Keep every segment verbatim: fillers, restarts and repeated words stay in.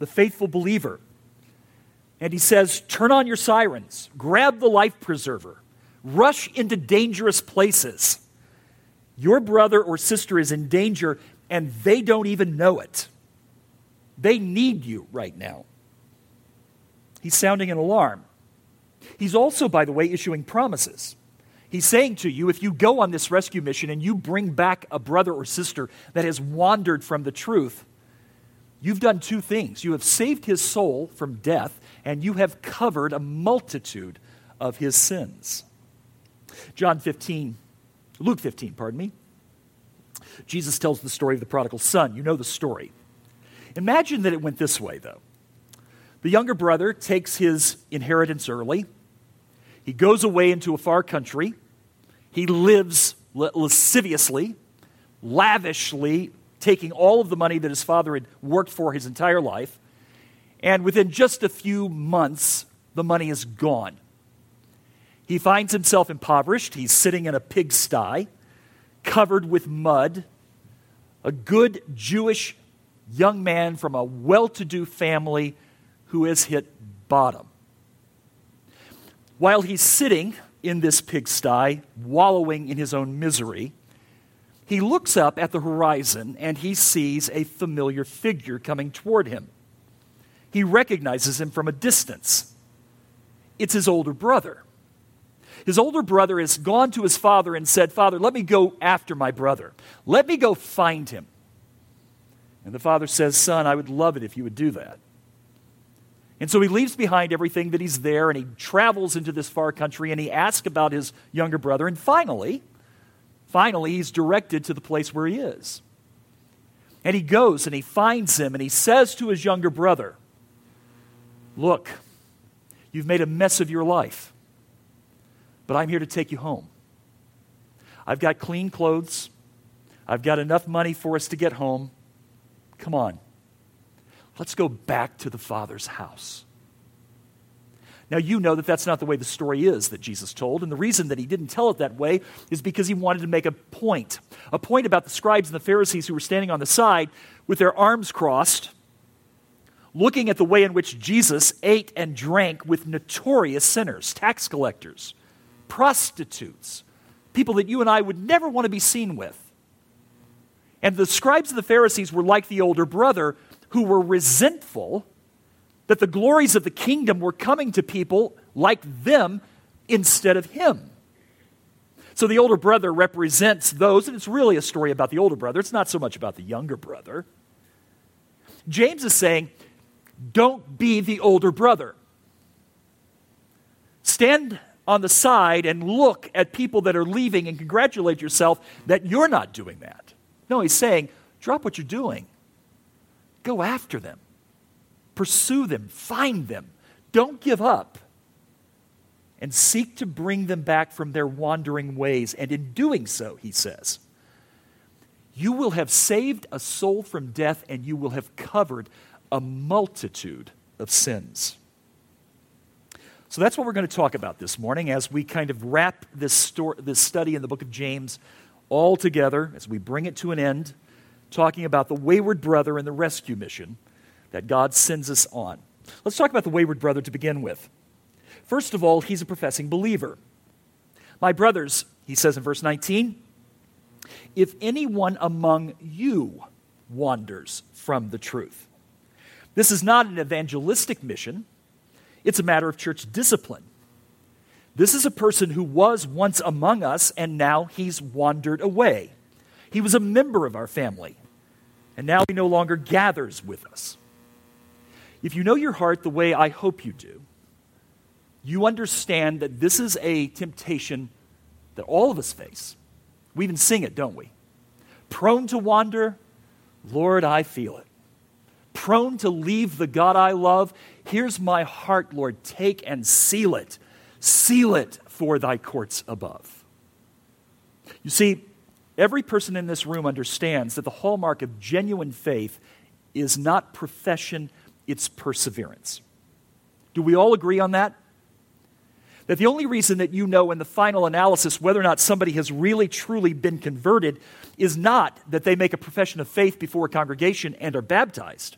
the faithful believer. And he says, turn on your sirens, grab the life preserver, rush into dangerous places. Your brother or sister is in danger and they don't even know it. They need you right now. He's sounding an alarm. He's also, by the way, issuing promises. He's saying to you, if you go on this rescue mission and you bring back a brother or sister that has wandered from the truth, you've done two things. You have saved his soul from death, and you have covered a multitude of his sins. John fifteen, Luke fifteen, pardon me. Jesus tells the story of the prodigal son. You know the story. Imagine that it went this way, though. The younger brother takes his inheritance early. He goes away into a far country. He lives lasciviously, lavishly, taking all of the money that his father had worked for his entire life. And within just a few months, the money is gone. He finds himself impoverished. He's sitting in a pigsty, covered with mud. A good Jewish young man from a well-to-do family who has hit bottom. While he's sitting in this pigsty, wallowing in his own misery, he looks up at the horizon and he sees a familiar figure coming toward him. He recognizes him from a distance. It's his older brother. His older brother has gone to his father and said, Father, let me go after my brother. Let me go find him. And the father says, Son, I would love it if you would do that. And so he leaves behind everything that he's there, and he travels into this far country, and he asks about his younger brother, and finally, finally, he's directed to the place where he is. And he goes, and he finds him, and he says to his younger brother, Look, you've made a mess of your life, but I'm here to take you home. I've got clean clothes. I've got enough money for us to get home. Come on. Let's go back to the Father's house. Now, you know that that's not the way the story is that Jesus told, and the reason that he didn't tell it that way is because he wanted to make a point, a point about the scribes and the Pharisees who were standing on the side with their arms crossed, looking at the way in which Jesus ate and drank with notorious sinners, tax collectors, prostitutes, people that you and I would never want to be seen with. And the scribes and the Pharisees were like the older brother who were resentful that the glories of the kingdom were coming to people like them instead of him. So the older brother represents those, and it's really a story about the older brother. It's not so much about the younger brother. James is saying, don't be the older brother. Stand on the side and look at people that are leaving and congratulate yourself that you're not doing that. No, he's saying, drop what you're doing. Go after them. Pursue them. Find them. Don't give up. And seek to bring them back from their wandering ways. And in doing so, he says, you will have saved a soul from death, and you will have covered a multitude of sins. So that's what we're going to talk about this morning as we kind of wrap this, story, this study in the book of James all together, as we bring it to an end, talking about the wayward brother and the rescue mission that God sends us on. Let's talk about the wayward brother to begin with. First of all, he's a professing believer. My brothers, he says in verse nineteen, if anyone among you wanders from the truth. This is not an evangelistic mission. It's a matter of church discipline. This is a person who was once among us, and now he's wandered away. He was a member of our family, and now he no longer gathers with us. If you know your heart the way I hope you do, you understand that this is a temptation that all of us face. We even sing it, don't we? Prone to wander, Lord, I feel it. Prone to leave the God I love, here's my heart, Lord, take and seal it. Seal it for thy courts above. You see, every person in this room understands that the hallmark of genuine faith is not profession, it's perseverance. Do we all agree on that? That the only reason that you know in the final analysis whether or not somebody has really truly been converted is not that they make a profession of faith before a congregation and are baptized.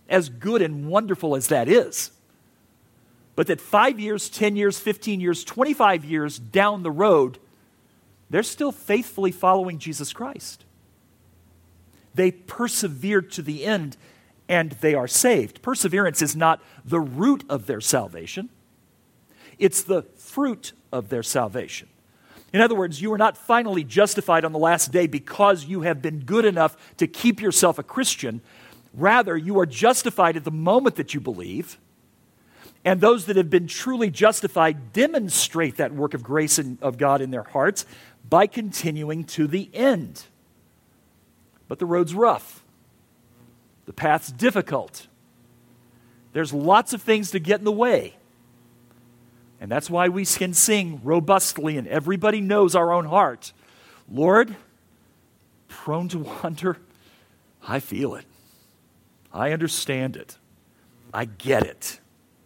as good and wonderful as that is. But that five years, ten years, fifteen years, twenty-five years down the road, they're still faithfully following Jesus Christ. They persevered to the end, and they are saved. Perseverance is not the root of their salvation. It's the fruit of their salvation. In other words, you are not finally justified on the last day because you have been good enough to keep yourself a Christian. Rather, you are justified at the moment that you believe. And those that have been truly justified demonstrate that work of grace and of God in their hearts by continuing to the end. But the road's rough. The path's difficult. There's lots of things to get in the way. And that's why we can sing robustly, and everybody knows our own heart. Lord, prone to wander, I feel it. I understand it. I get it.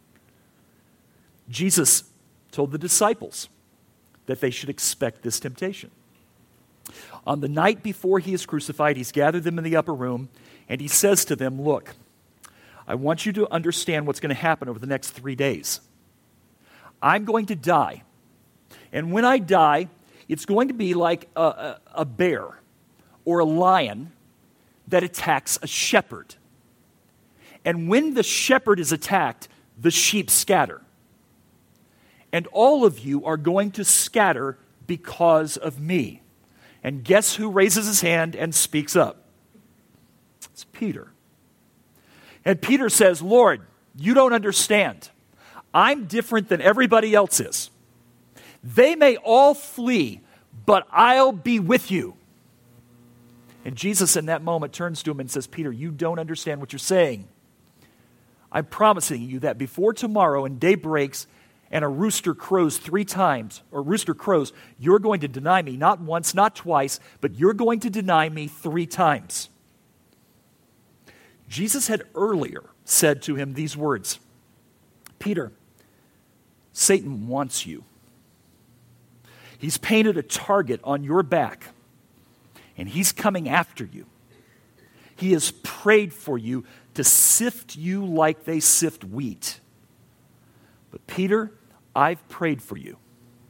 Jesus told the disciples that they should expect this temptation. On the night before he is crucified, he's gathered them in the upper room, and he says to them, look, I want you to understand what's going to happen over the next three days. I'm going to die. And when I die, it's going to be like a, a, a bear or a lion that attacks a shepherd. And when the shepherd is attacked, the sheep scatter. And all of you are going to scatter because of me. And guess who raises his hand and speaks up? It's Peter. And Peter says, Lord, you don't understand. I'm different than everybody else is. They may all flee, but I'll be with you. And Jesus in that moment turns to him and says, Peter, you don't understand what you're saying. I'm promising you that before tomorrow and day breaks and a rooster crows three times, or rooster crows, you're going to deny me, not once, not twice, but you're going to deny me three times. Jesus had earlier said to him these words, Peter, Satan wants you. He's painted a target on your back, and he's coming after you. He has prayed for you to sift you like they sift wheat. But Peter, I've prayed for you.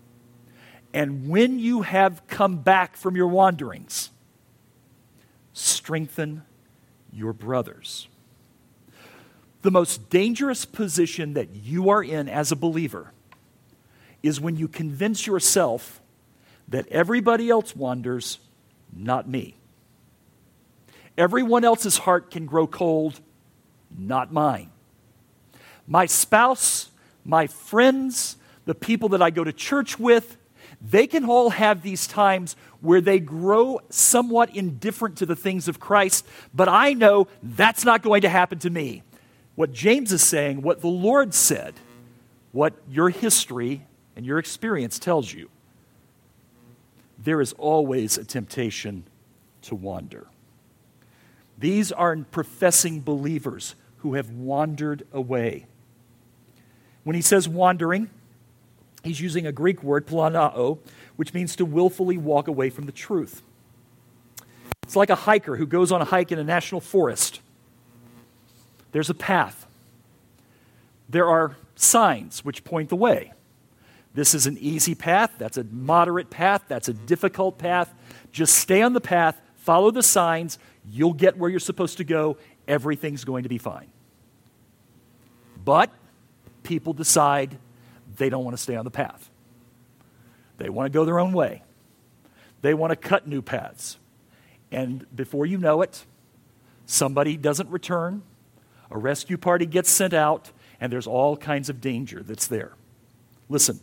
And when you have come back from your wanderings, strengthen your brothers. The most dangerous position that you are in as a believer is when you convince yourself that everybody else wanders, not me. Everyone else's heart can grow cold, not mine. My spouse, my friends, the people that I go to church with, they can all have these times where they grow somewhat indifferent to the things of Christ, but I know that's not going to happen to me. What James is saying, what the Lord said, what your history and your experience tells you, there is always a temptation to wander. These are professing believers who have wandered away. When he says wandering, he's using a Greek word, planao, which means to willfully walk away from the truth. It's like a hiker who goes on a hike in a national forest. There's a path. There are signs which point the way. This is an easy path. That's a moderate path. That's a difficult path. Just stay on the path. Follow the signs. You'll get where you're supposed to go. Everything's going to be fine. But people decide they don't want to stay on the path. They want to go their own way. They want to cut new paths. And before you know it, somebody doesn't return, a rescue party gets sent out, and there's all kinds of danger that's there. Listen,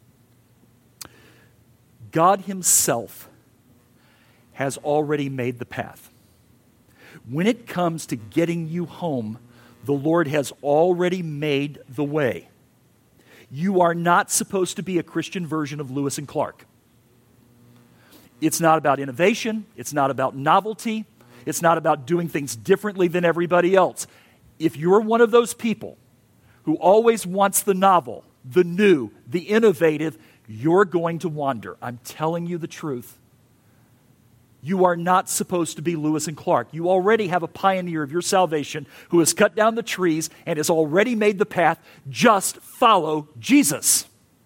God himself has already made the path. When it comes to getting you home, the Lord has already made the way. You are not supposed to be a Christian version of Lewis and Clark. It's not about innovation. It's not about novelty. It's not about doing things differently than everybody else. If you're one of those people who always wants the novel, the new, the innovative, you're going to wander. I'm telling you the truth. You are not supposed to be Lewis and Clark. You already have a pioneer of your salvation who has cut down the trees and has already made the path. Just follow Jesus.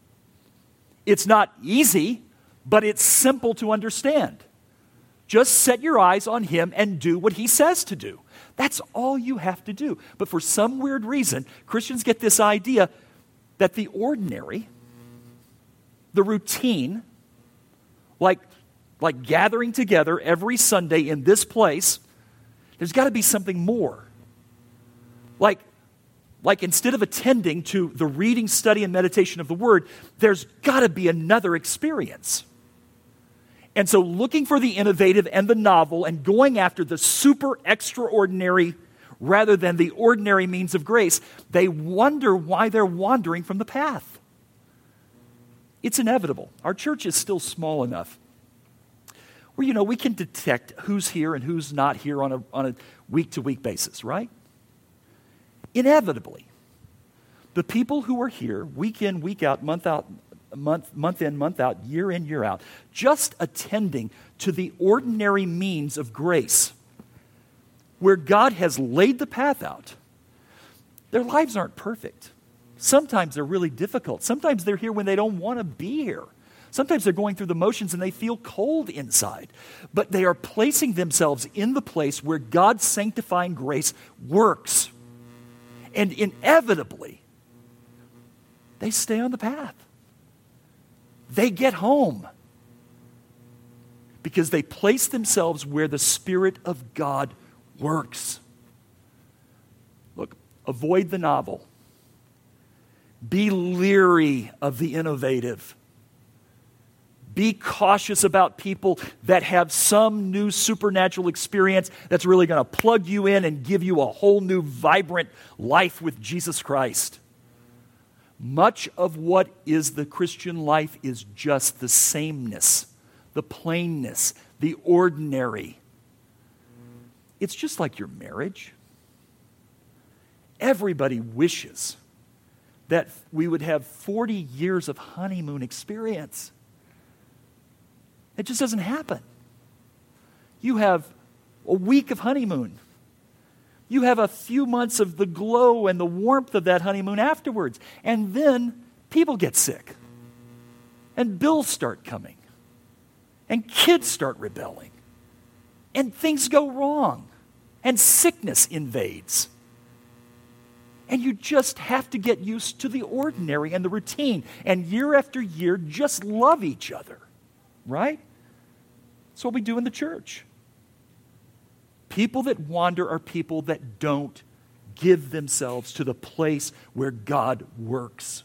It's not easy, but it's simple to understand. Just set your eyes on him and do what he says to do. That's all you have to do. But for some weird reason, Christians get this idea that the ordinary, the routine, like, like gathering together every Sunday in this place, there's got to be something more. Like, like instead of attending to the reading, study, and meditation of the Word, there's got to be another experience. And so looking for the innovative and the novel and going after the super extraordinary rather than the ordinary means of grace, they wonder why they're wandering from the path. It's inevitable. Our church is still small enough where, you know, we can detect who's here and who's not here on a, on a week-to-week basis, right? Inevitably, the people who are here week in, week out, month out, month, month in, month out, year in, year out, just attending to the ordinary means of grace, where God has laid the path out, their lives aren't perfect. Sometimes they're really difficult. Sometimes they're here when they don't want to be here. Sometimes they're going through the motions and they feel cold inside. But they are placing themselves in the place where God's sanctifying grace works. And inevitably, they stay on the path. They get home because they place themselves where the Spirit of God works. Look, avoid the novel. Be leery of the innovative. Be cautious about people that have some new supernatural experience that's really going to plug you in and give you a whole new vibrant life with Jesus Christ. Much of what is the Christian life is just the sameness, the plainness, the ordinary. It's just like your marriage. Everybody wishes that we would have forty years of honeymoon experience. It just doesn't happen. You have a week of honeymoon. You have a few months of the glow and the warmth of that honeymoon afterwards. And then people get sick. And bills start coming. And kids start rebelling. And things go wrong. And sickness invades. And you just have to get used to the ordinary and the routine. And year after year, just love each other. Right? That's what we do in the church. People that wander are people that don't give themselves to the place where God works.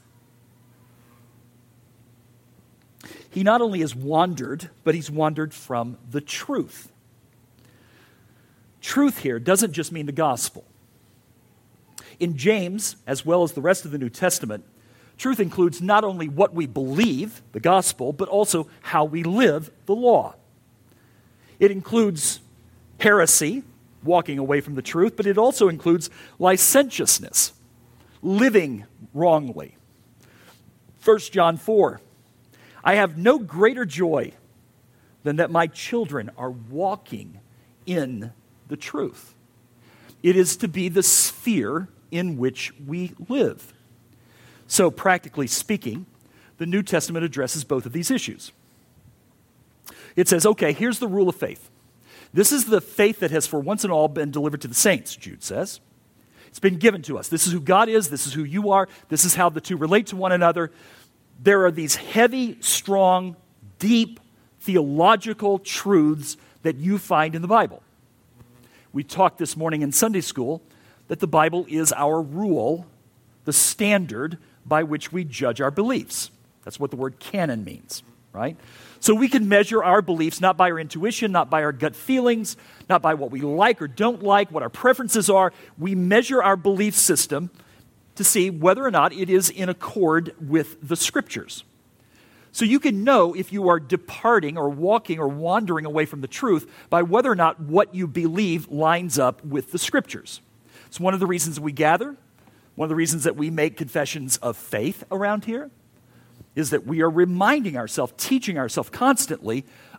He not only has wandered, but he's wandered from the truth. Truth here doesn't just mean the gospel. In James, as well as the rest of the New Testament, truth includes not only what we believe, the gospel, but also how we live, the law. It includes heresy, walking away from the truth, but it also includes licentiousness, living wrongly. First John four, I have no greater joy than that my children are walking in the truth. It is to be the sphere in which we live. So, practically speaking, the New Testament addresses both of these issues. It says, okay, here's the rule of faith. This is the faith that has for once and all been delivered to the saints, Jude says. It's been given to us. This is who God is. This is who you are. This is how the two relate to one another. There are these heavy, strong, deep, theological truths that you find in the Bible. We talked this morning in Sunday school that the Bible is our rule, the standard by which we judge our beliefs. That's what the word canon means, right? So we can measure our beliefs not by our intuition, not by our gut feelings, not by what we like or don't like, what our preferences are. We measure our belief system to see whether or not it is in accord with the Scriptures. So you can know if you are departing or walking or wandering away from the truth by whether or not what you believe lines up with the Scriptures. It's one of the reasons we gather, one of the reasons that we make confessions of faith around here, is that we are reminding ourselves, teaching ourselves constantly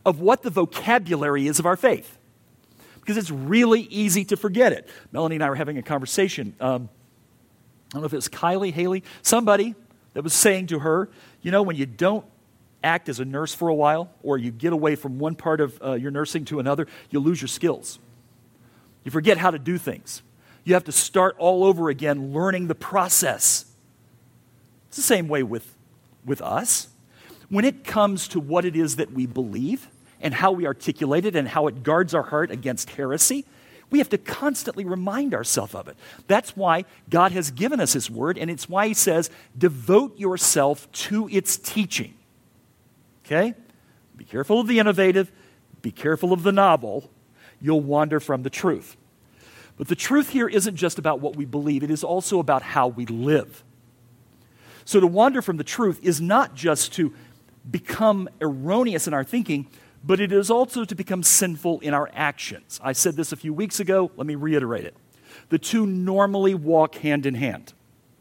of what the vocabulary is of our faith. Because it's really easy to forget it. Melanie and I were having a conversation. Um, I don't know if it was Kylie, Haley, somebody that was saying to her, you know, when you don't act as a nurse for a while, or you get away from one part of uh, your nursing to another, you lose your skills. You forget how to do things. You have to start all over again learning the process. It's the same way with, with us. When it comes to what it is that we believe and how we articulate it and how it guards our heart against heresy, we have to constantly remind ourselves of it. That's why God has given us His Word, and it's why He says, devote yourself to its teaching. Okay? Be careful of the innovative. Be careful of the novel. You'll wander from the truth. But the truth here isn't just about what we believe. It is also about how we live. So to wander from the truth is not just to become erroneous in our thinking, but it is also to become sinful in our actions. I said this a few weeks ago. Let me reiterate it. The two normally walk hand in hand.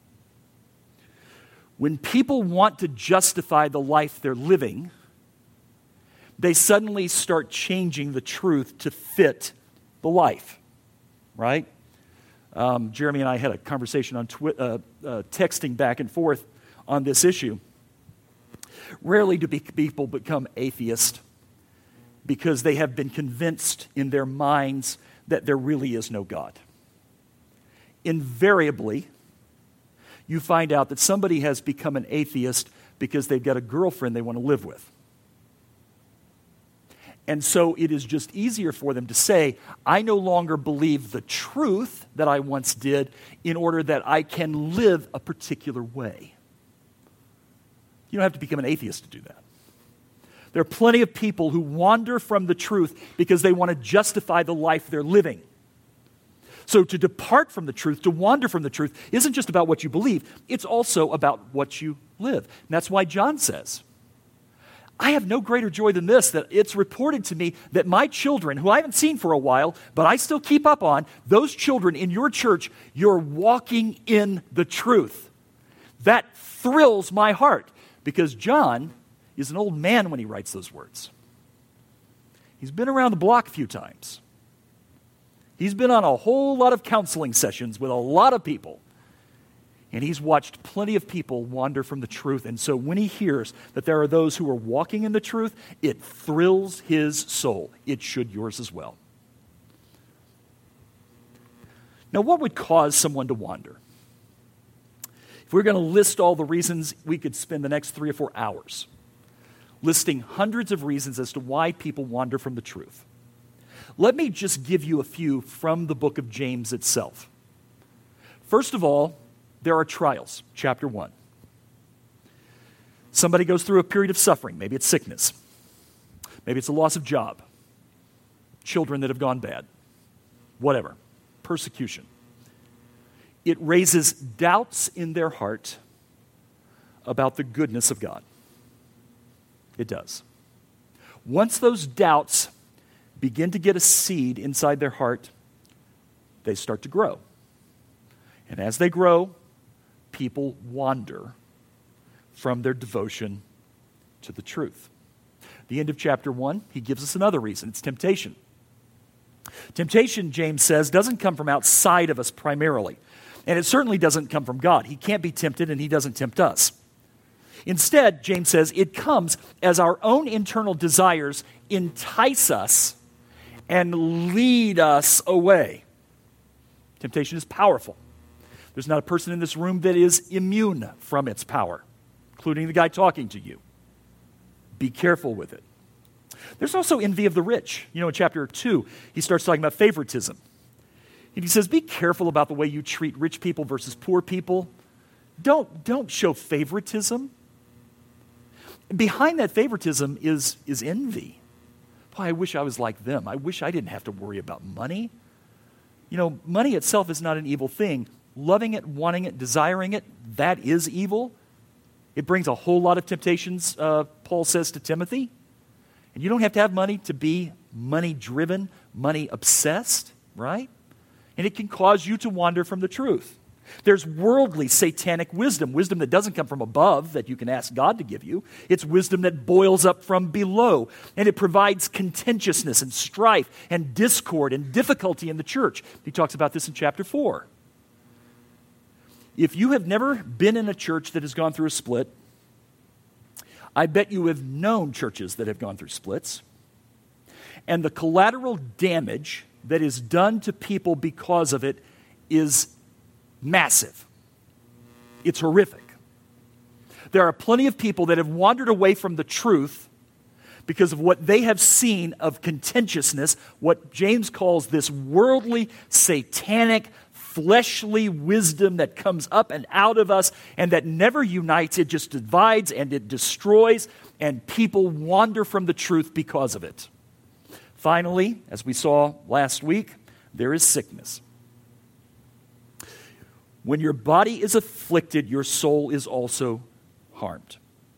When people want to justify the life they're living, they suddenly start changing the truth to fit the life, right? Um, Jeremy and I had a conversation on twi- uh, uh, texting back and forth on this issue. Rarely do be- people become atheists because they have been convinced in their minds that there really is no God. Invariably, you find out that somebody has become an atheist because they've got a girlfriend they want to live with. And so it is just easier for them to say, I no longer believe the truth that I once did in order that I can live a particular way. You don't have to become an atheist to do that. There are plenty of people who wander from the truth because they want to justify the life they're living. So to depart from the truth, to wander from the truth, isn't just about what you believe. It's also about what you live. And that's why John says, I have no greater joy than this, that it's reported to me that my children, who I haven't seen for a while, but I still keep up on, those children in your church, you're walking in the truth. That thrills my heart because John is an old man when he writes those words. He's been around the block a few times. He's been on a whole lot of counseling sessions with a lot of people. And he's watched plenty of people wander from the truth. And so when he hears that there are those who are walking in the truth, it thrills his soul. It should yours as well. Now, what would cause someone to wander? If we're going to list all the reasons, we could spend the next three or four hours listing hundreds of reasons as to why people wander from the truth. Let me just give you a few from the book of James itself. First of all, there are trials, chapter one. Somebody goes through a period of suffering. Maybe it's sickness. Maybe it's a loss of job. Children that have gone bad. Whatever. Persecution. It raises doubts in their heart about the goodness of God. It does. Once those doubts begin to get a seed inside their heart, they start to grow. And as they grow, people wander from their devotion to the truth. At the end of chapter one, he gives us another reason. It's temptation. Temptation, James says, doesn't come from outside of us primarily. And it certainly doesn't come from God. He can't be tempted, and he doesn't tempt us. Instead, James says, it comes as our own internal desires entice us and lead us away. Temptation is powerful. There's not a person in this room that is immune from its power, including the guy talking to you. Be careful with it. There's also envy of the rich. You know, in chapter two, he starts talking about favoritism. And he says, be careful about the way you treat rich people versus poor people. Don't, don't show favoritism. Behind that favoritism is, is envy. Boy, I wish I was like them. I wish I didn't have to worry about money. You know, money itself is not an evil thing. Loving it, wanting it, desiring it, that is evil. It brings a whole lot of temptations, uh, Paul says to Timothy. And you don't have to have money to be money-driven, money-obsessed, right? And it can cause you to wander from the truth. There's worldly, satanic wisdom, wisdom that doesn't come from above that you can ask God to give you. It's wisdom that boils up from below, and it provides contentiousness and strife and discord and difficulty in the church. He talks about this in chapter four. If you have never been in a church that has gone through a split, I bet you have known churches that have gone through splits, and the collateral damage that is done to people because of it is massive. It's horrific. There are plenty of people that have wandered away from the truth because of what they have seen of contentiousness, what James calls this worldly, satanic, fleshly wisdom that comes up and out of us and that never unites. It just divides and it destroys, and people wander from the truth because of it. Finally, as we saw last week, there is sickness. When your body is afflicted, your soul is also harmed.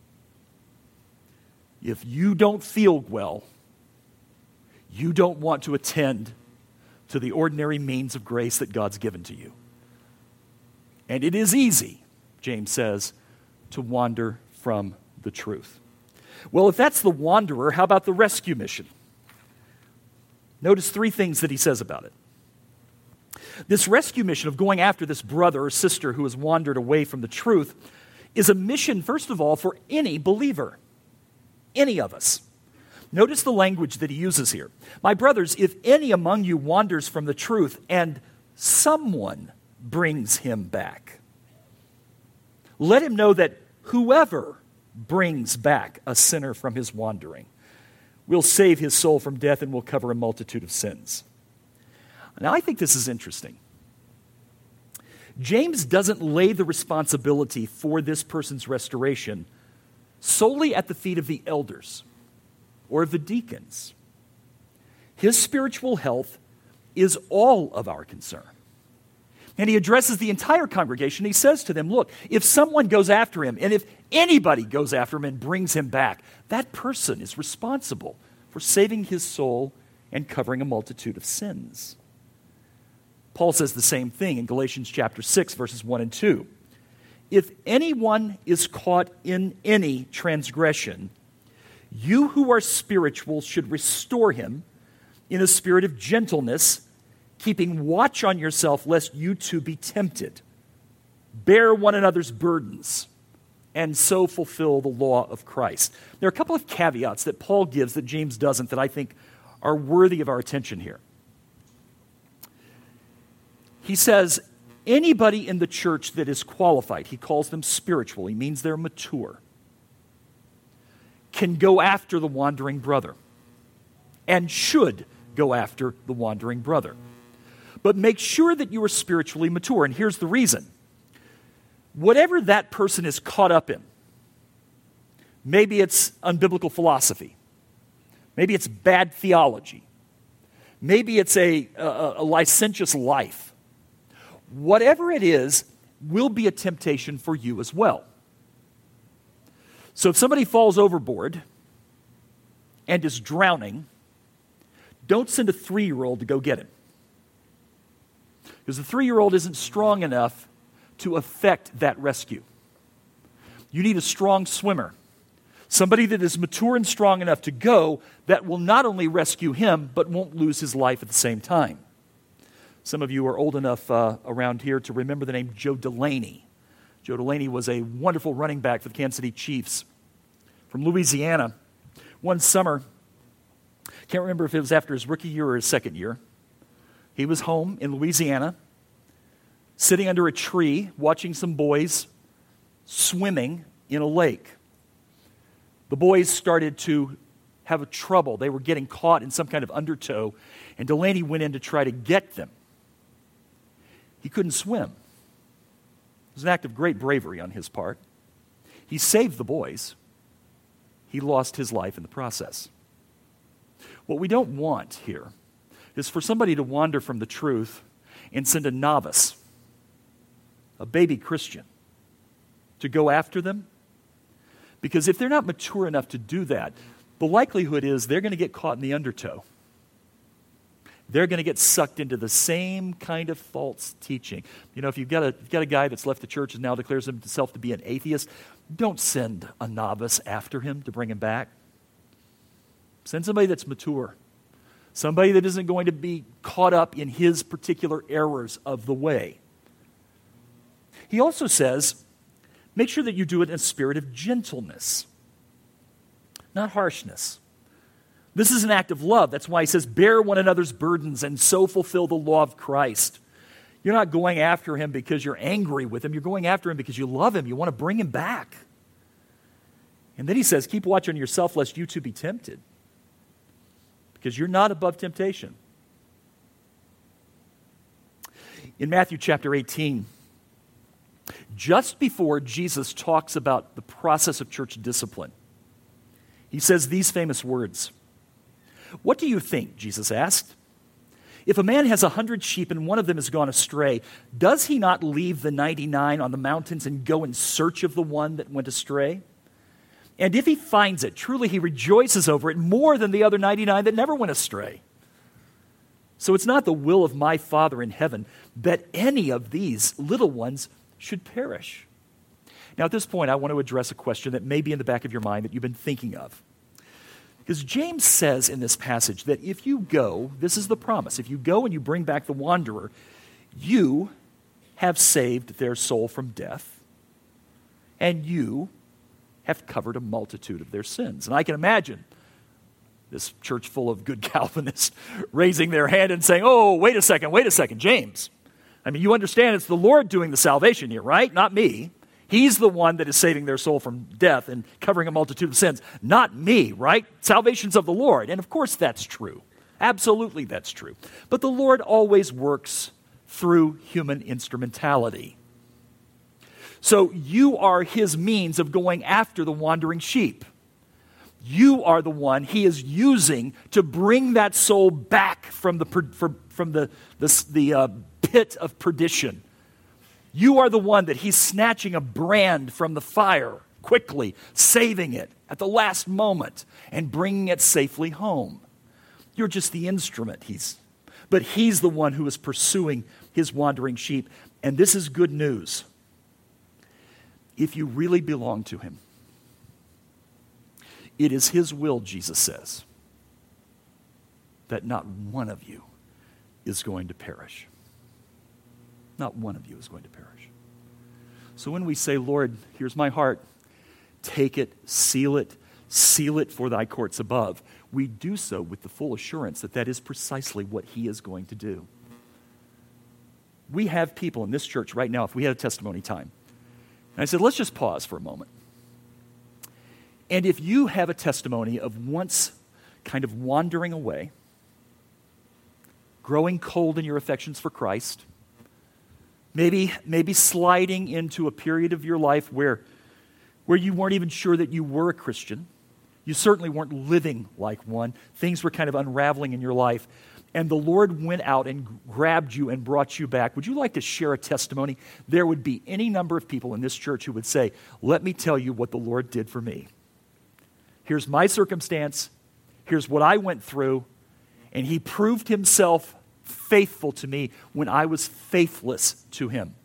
If you don't feel well, you don't want to attend to the ordinary means of grace that God's given to you. And it is easy, James says, to wander from the truth. Well, if that's the wanderer, how about the rescue mission? Notice three things that he says about it. This rescue mission of going after this brother or sister who has wandered away from the truth is a mission, first of all, for any believer, any of us. Notice the language that he uses here. My brothers, if any among you wanders from the truth and someone brings him back, let him know that whoever brings back a sinner from his wandering will save his soul from death and will cover a multitude of sins. Now, I think this is interesting. James doesn't lay the responsibility for this person's restoration solely at the feet of the elders or of the deacons. His spiritual health is all of our concern. And he addresses the entire congregation. He says to them, look, if someone goes after him, and if anybody goes after him and brings him back, that person is responsible for saving his soul and covering a multitude of sins. Paul says the same thing in Galatians chapter six, verses one and two. If anyone is caught in any transgression, you who are spiritual should restore him in a spirit of gentleness, keeping watch on yourself lest you too be tempted. Bear one another's burdens and so fulfill the law of Christ. There are a couple of caveats that Paul gives that James doesn't that I think are worthy of our attention here. He says, anybody in the church that is qualified, he calls them spiritual, he means they're mature, can go after the wandering brother and should go after the wandering brother. But make sure that you are spiritually mature, and here's the reason. Whatever that person is caught up in, maybe it's unbiblical philosophy, maybe it's bad theology, maybe it's a, a, a licentious life, whatever it is will be a temptation for you as well. So if somebody falls overboard and is drowning, don't send a three-year-old to go get him. Because the three-year-old isn't strong enough to effect that rescue. You need a strong swimmer, somebody that is mature and strong enough to go that will not only rescue him, but won't lose his life at the same time. Some of you are old enough uh, around here to remember the name Joe Delaney. Joe Delaney was a wonderful running back for the Kansas City Chiefs from Louisiana. One summer, can't remember if it was after his rookie year or his second year, he was home in Louisiana, sitting under a tree, watching some boys swimming in a lake. The boys started to have a trouble. They were getting caught in some kind of undertow, and Delaney went in to try to get them. He couldn't swim. It was an act of great bravery on his part. He saved the boys. He lost his life in the process. What we don't want here is for somebody to wander from the truth and send a novice, a baby Christian, to go after them. Because if they're not mature enough to do that, the likelihood is they're going to get caught in the undertow. they're going to get sucked into the same kind of false teaching. You know, if you've got a, you've got a guy that's left the church and now declares himself to be an atheist, don't send a novice after him to bring him back. Send somebody that's mature. Somebody that isn't going to be caught up in his particular errors of the way. He also says, make sure that you do it in a spirit of gentleness, not harshness. This is an act of love. That's why he says, bear one another's burdens and so fulfill the law of Christ. You're not going after him because you're angry with him. You're going after him because you love him. You want to bring him back. And then he says, keep watch on yourself lest you too be tempted. Because you're not above temptation. In Matthew chapter eighteen, just before Jesus talks about the process of church discipline, he says these famous words. What do you think, Jesus asked? If a man has a hundred sheep and one of them has gone astray, does he not leave the ninety-nine on the mountains and go in search of the one that went astray? And if he finds it, truly he rejoices over it more than the other ninety-nine that never went astray. So it's not the will of my Father in heaven that any of these little ones should perish. Now at this point, I want to address a question that may be in the back of your mind that you've been thinking of. Because James says in this passage that if you go, this is the promise, if you go and you bring back the wanderer, you have saved their soul from death, and you have covered a multitude of their sins. And I can imagine this church full of good Calvinists raising their hand and saying, oh, wait a second, wait a second, James. I mean, you understand it's the Lord doing the salvation here, right? Not me. He's the one that is saving their soul from death and covering a multitude of sins. Not me, right? Salvation's of the Lord. And of course that's true. Absolutely that's true. But the Lord always works through human instrumentality. So you are his means of going after the wandering sheep. You are the one he is using to bring that soul back from the, from the, the, the uh, pit of perdition. You are the one that he's snatching a brand from the fire quickly, saving it at the last moment, and bringing it safely home. You're just the instrument. He's, but he's the one who is pursuing his wandering sheep. And this is good news. If you really belong to him, it is his will, Jesus says, that not one of you is going to perish. Not one of you is going to perish. So when we say, Lord, here's my heart, take it, seal it, seal it for thy courts above, we do so with the full assurance that that is precisely what he is going to do. We have people in this church right now, if we had a testimony time, and I said, let's just pause for a moment. And if you have a testimony of once kind of wandering away, growing cold in your affections for Christ, maybe, maybe sliding into a period of your life where, where you weren't even sure that you were a Christian, you certainly weren't living like one, things were kind of unraveling in your life, and the Lord went out and grabbed you and brought you back, would you like to share a testimony? There would be any number of people in this church who would say, let me tell you what the Lord did for me. Here's my circumstance. Here's what I went through. And he proved himself faithful to me when I was faithless to him.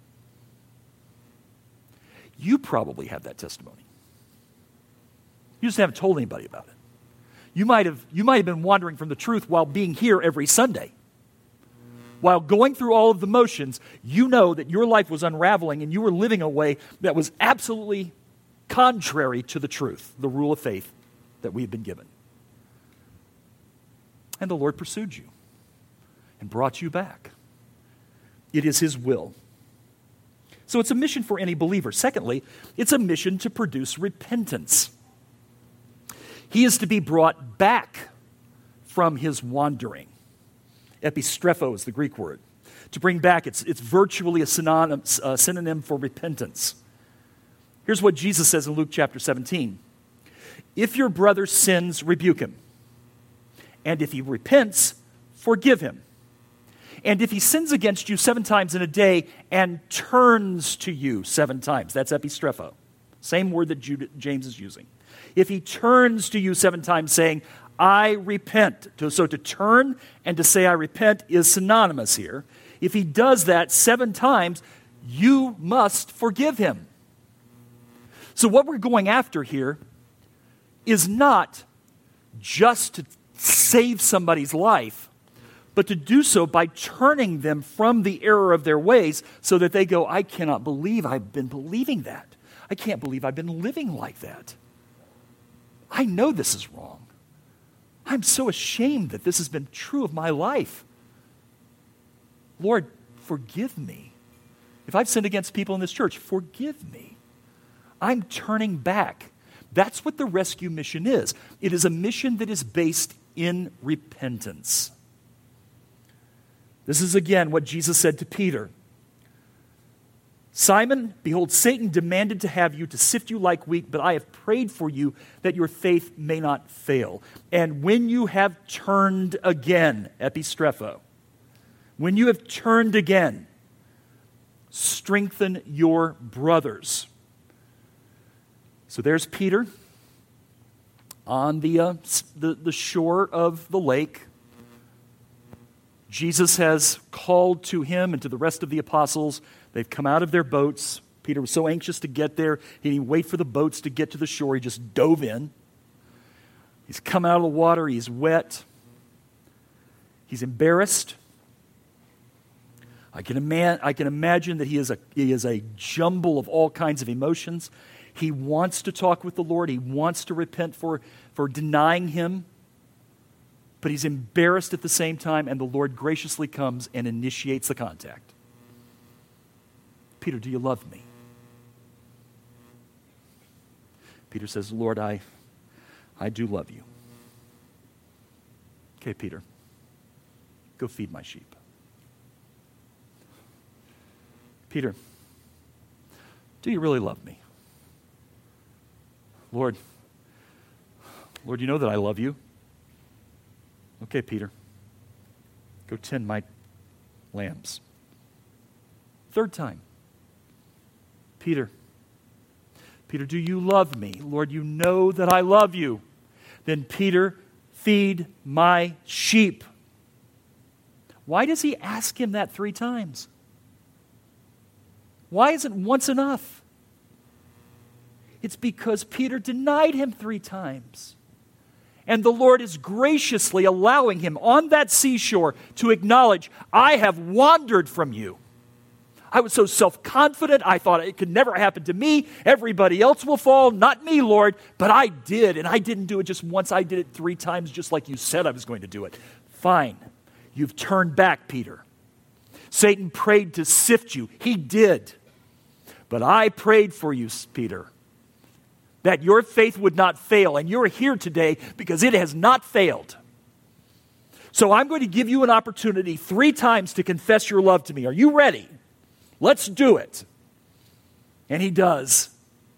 You probably have that testimony. You just haven't told anybody about it. You might have, you might have been wandering from the truth while being here every Sunday. While going through all of the motions, you know that your life was unraveling and you were living a way that was absolutely contrary to the truth, the rule of faith that we've been given. And the Lord pursued you and brought you back. It is his will. So it's a mission for any believer. Secondly, it's a mission to produce repentance. He is to be brought back from his wandering. Epistrepho is the Greek word. To bring back, it's, it's virtually a synonym, a synonym for repentance. Here's what Jesus says in Luke chapter seventeen. If your brother sins, rebuke him. And if he repents, forgive him. And if he sins against you seven times in a day and turns to you seven times, that's epistrepho, same word that Jude, James is using. If he turns to you seven times saying, I repent. So to turn and to say I repent is synonymous here. If he does that seven times, you must forgive him. So what we're going after here is not just to save somebody's life, but to do so by turning them from the error of their ways so that they go, I cannot believe I've been believing that. I can't believe I've been living like that. I know this is wrong. I'm so ashamed that this has been true of my life. Lord, forgive me. If I've sinned against people in this church, forgive me. I'm turning back. That's what the rescue mission is. It is a mission that is based in repentance. This is again what Jesus said to Peter. Simon, behold, Satan demanded to have you to sift you like wheat, but I have prayed for you that your faith may not fail. And when you have turned again, epistrepho, when you have turned again, strengthen your brothers. So there's Peter on the, uh, the, the shore of the lake. Jesus has called to him and to the rest of the apostles. They've come out of their boats. Peter was so anxious to get there, he didn't wait for the boats to get to the shore. He just dove in. He's come out of the water. He's wet. He's embarrassed. I can, ima- I can imagine that he is, a, he is a jumble of all kinds of emotions. He wants to talk with the Lord. He wants to repent for, for denying him. But he's embarrassed at the same time, and the Lord graciously comes and initiates the contact. Peter, do you love me? Peter says, Lord, I, I do love you. Okay, Peter, go feed my sheep. Peter, do you really love me? Lord, Lord, you know that I love you. Okay, Peter, go tend my lambs. Third time. Peter, Peter, do you love me? Lord, you know that I love you. Then Peter, feed my sheep. Why does he ask him that three times? Why isn't once enough? It's because Peter denied him three times. And the Lord is graciously allowing him on that seashore to acknowledge, I have wandered from you. I was so self-confident, I thought it could never happen to me. Everybody else will fall, not me, Lord. But I did, and I didn't do it just once. I did it three times just like you said I was going to do it. Fine. You've turned back, Peter. Satan prayed to sift you. He did. But I prayed for you, Peter, that your faith would not fail. And you're here today because it has not failed. So I'm going to give you an opportunity three times to confess your love to me. Are you ready? Let's do it. And he does.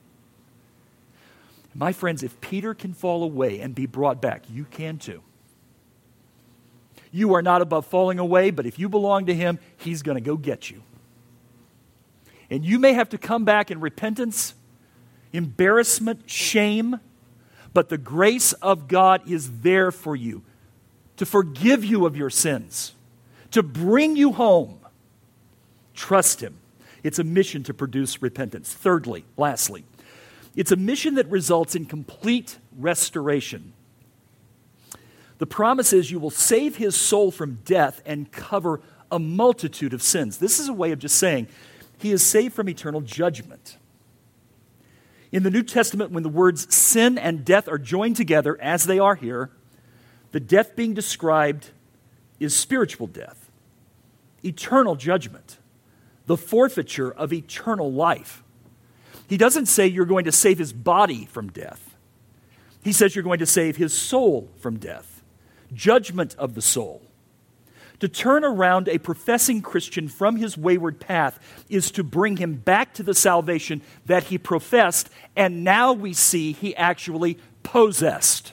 My friends, if Peter can fall away and be brought back, you can too. You are not above falling away, but if you belong to him, he's going to go get you. And you may have to come back in repentance, embarrassment, shame, but the grace of God is there for you to forgive you of your sins, to bring you home. Trust him. It's a mission to produce repentance. Thirdly, lastly, it's a mission that results in complete restoration. The promise is you will save his soul from death and cover a multitude of sins. This is a way of just saying he is saved from eternal judgment. In the New Testament, when the words sin and death are joined together, as they are here, the death being described is spiritual death, eternal judgment, the forfeiture of eternal life. He doesn't say you're going to save his body from death. He says you're going to save his soul from death, judgment of the soul. To turn around a professing Christian from his wayward path is to bring him back to the salvation that he professed, and now we see he actually possessed.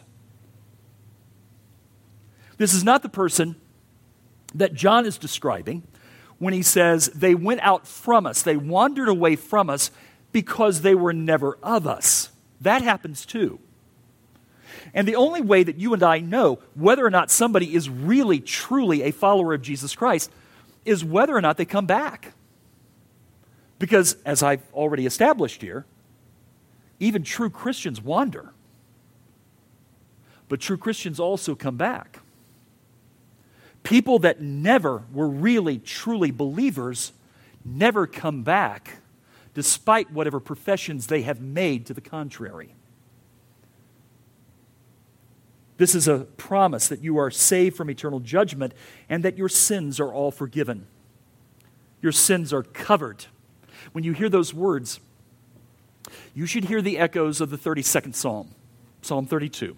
This is not the person that John is describing when he says they went out from us, they wandered away from us because they were never of us. That happens too. And the only way that you and I know whether or not somebody is really, truly a follower of Jesus Christ is whether or not they come back. Because, as I've already established here, even true Christians wander. But true Christians also come back. People that never were really, truly believers never come back, despite whatever professions they have made to the contrary. This is a promise that you are saved from eternal judgment and that your sins are all forgiven. Your sins are covered. When you hear those words, you should hear the echoes of the thirty-second Psalm, Psalm thirty-two.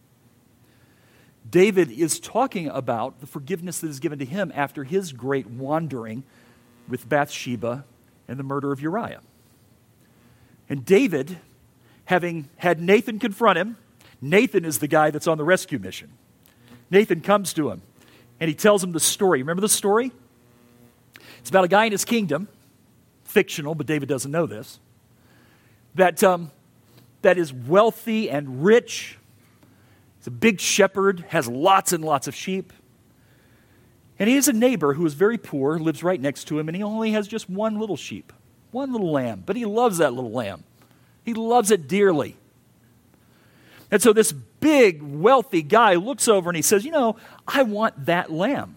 David is talking about the forgiveness that is given to him after his great wandering with Bathsheba and the murder of Uriah. And David, having had Nathan confront him, Nathan is the guy that's on the rescue mission. Nathan comes to him and he tells him the story. Remember the story? It's about a guy in his kingdom, fictional, but David doesn't know this, that, um, that is wealthy and rich. He's a big shepherd, has lots and lots of sheep. And he has a neighbor who is very poor, lives right next to him, and he only has just one little sheep, one little lamb. But he loves that little lamb. He loves it dearly. And so this big, wealthy guy looks over and he says, you know, I want that lamb.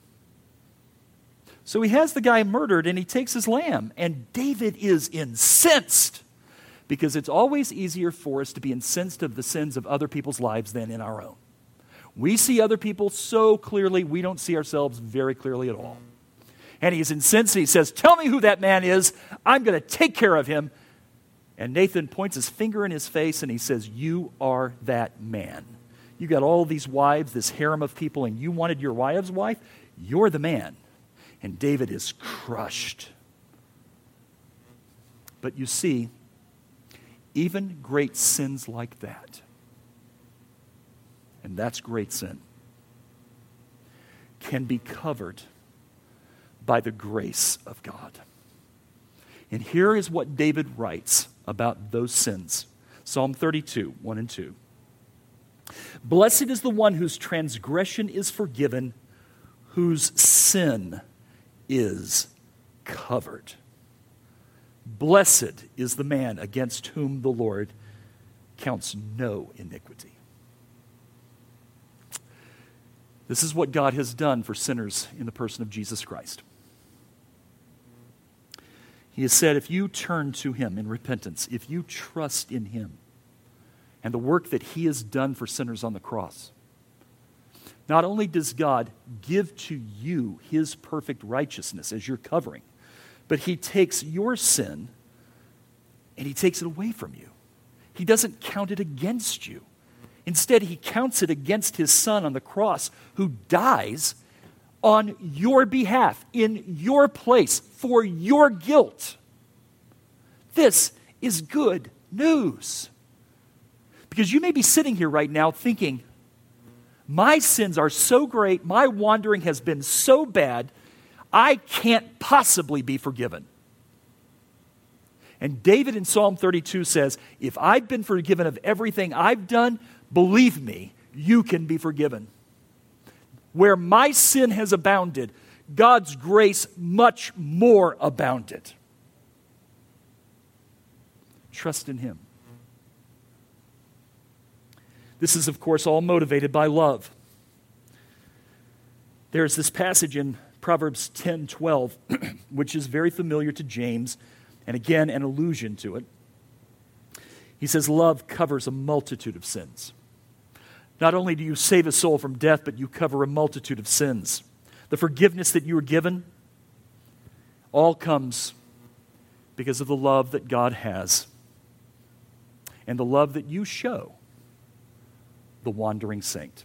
So he has the guy murdered and he takes his lamb. And David is incensed, because it's always easier for us to be incensed of the sins of other people's lives than in our own. We see other people so clearly, we don't see ourselves very clearly at all. And he's incensed and he says, tell me who that man is. I'm going to take care of him. And Nathan points his finger in his face and he says, you are that man. You got all these wives, this harem of people, and you wanted your wife's wife? You're the man. And David is crushed. But you see, even great sins like that, and that's great sin, can be covered by the grace of God. And here is what David writes about those sins. Psalm thirty-two, one and two. Blessed is the one whose transgression is forgiven, whose sin is covered. Blessed is the man against whom the Lord counts no iniquity. This is what God has done for sinners in the person of Jesus Christ. He has said, if you turn to him in repentance, if you trust in him and the work that he has done for sinners on the cross, not only does God give to you his perfect righteousness as your covering, but he takes your sin and he takes it away from you. He doesn't count it against you. Instead, he counts it against his son on the cross, who dies on your behalf, in your place, for your guilt. This is good news. Because you may be sitting here right now thinking, my sins are so great, my wandering has been so bad, I can't possibly be forgiven. And David in Psalm thirty-two says, if I've been forgiven of everything I've done, believe me, you can be forgiven. Where my sin has abounded, God's grace much more abounded. Trust in him. This is, of course, all motivated by love. There's this passage in Proverbs ten twelve, which is very familiar to James, and again, an allusion to it. He says, love covers a multitude of sins. Not only do you save a soul from death, but you cover a multitude of sins. The forgiveness that you were given all comes because of the love that God has and the love that you show the wandering saint.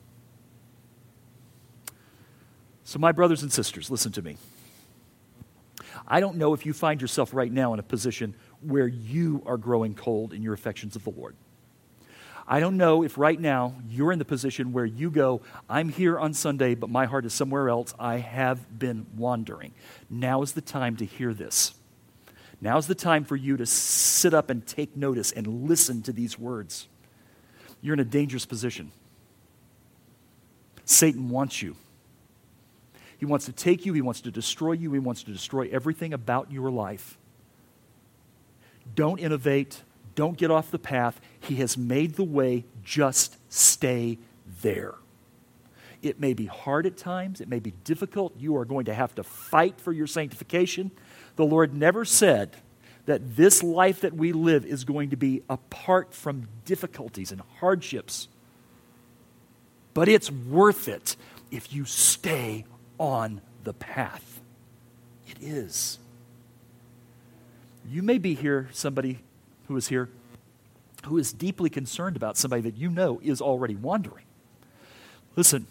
So my brothers and sisters, listen to me. I don't know if you find yourself right now in a position where you are growing cold in your affections of the Lord. I don't know if right now you're in the position where you go, I'm here on Sunday, but my heart is somewhere else. I have been wandering. Now is the time to hear this. Now is the time for you to sit up and take notice and listen to these words. you're in a dangerous position. Satan wants you. He wants to take you. He wants to destroy you. He wants to destroy everything about your life. Don't innovate. Don't get off the path. He has made the way. Just stay there. It may be hard at times. It may be difficult. You are going to have to fight for your sanctification. The Lord never said that this life that we live is going to be apart from difficulties and hardships. But it's worth it if you stay on the path. It is. You may be here, somebody who is here, who is deeply concerned about somebody that you know is already wandering. Listen,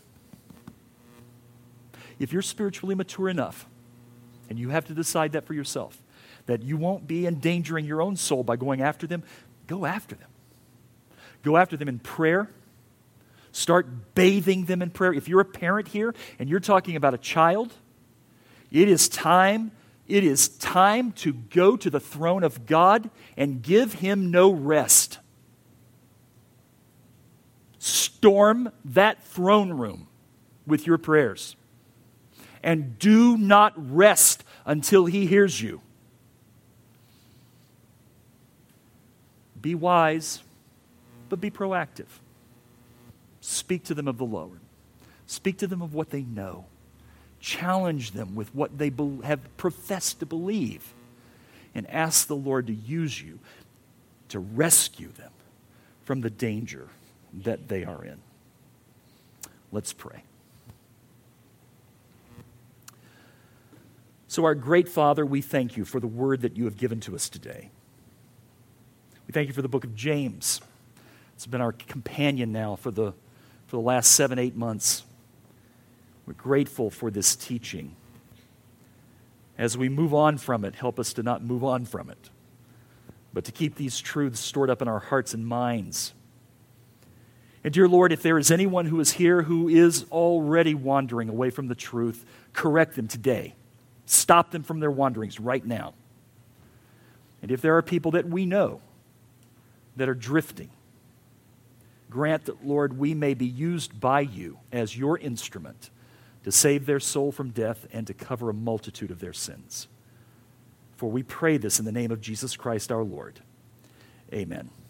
if you're spiritually mature enough, and you have to decide that for yourself, that you won't be endangering your own soul by going after them, go after them. Go after them in prayer. Start bathing them in prayer. If you're a parent here and you're talking about a child, it is time, it is time to go to the throne of God and give him no rest. Storm that throne room with your prayers. And do not rest until he hears you. Be wise, but be proactive. Speak to them of the Lord. Speak to them of what they know. Challenge them with what they be- have professed to believe. And ask the Lord to use you to rescue them from the danger that they are in. Let's pray. So, our great Father, we thank you for the word that you have given to us today. We thank you for the book of James. It's been our companion now for the, for the last seven, eight months. We're grateful for this teaching. As we move on from it, help us to not move on from it, but to keep these truths stored up in our hearts and minds. And dear Lord, if there is anyone who is here who is already wandering away from the truth, correct them today. Stop them from their wanderings right now. And if there are people that we know that are drifting, grant that, Lord, we may be used by you as your instrument to save their soul from death and to cover a multitude of their sins. For we pray this in the name of Jesus Christ our Lord. Amen.